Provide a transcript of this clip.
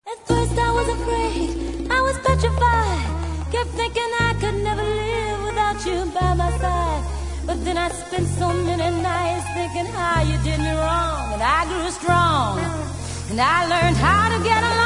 At first I was afraid, I was petrified. Kept thinking I could never live without you by my side. But then I spent so many nights thinking how you did me wrong. And I grew strong, and I learned how to get along.